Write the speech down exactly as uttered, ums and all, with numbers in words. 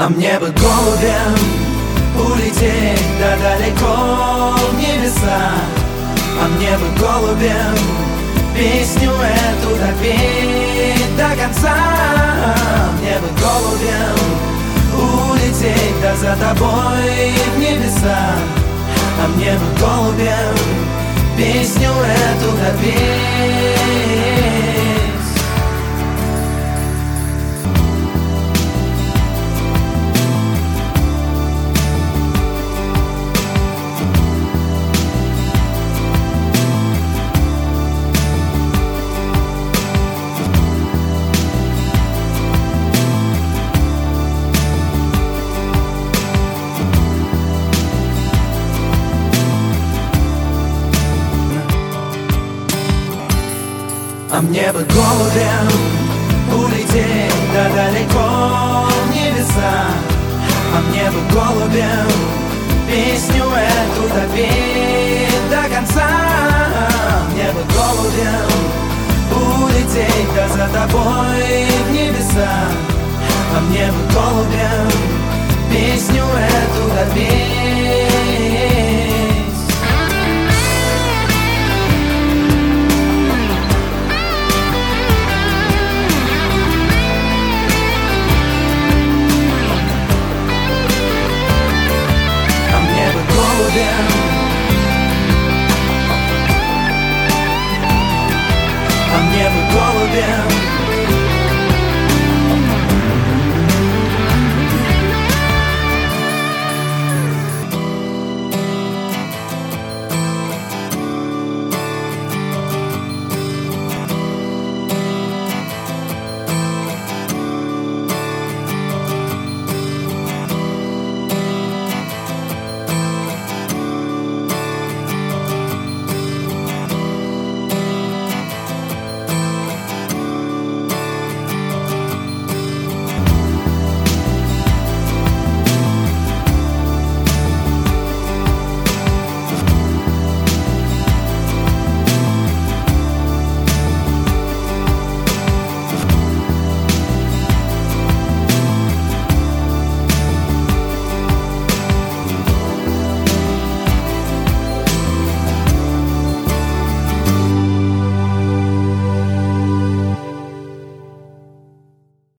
А мне бы голубем улететь да далеко в небеса. А мне бы голубем песню эту допеть до конца. Мне бы голубем улететь да за тобой в небеса. А мне бы голубем песню эту допеть. А мне бы голубем улететь да далеко в небеса. А мне бы голубем песню эту допеть до конца. Мне бы голубем улететь да за тобой в небеса. А мне бы голубем песню эту допеть. А мне бы голубем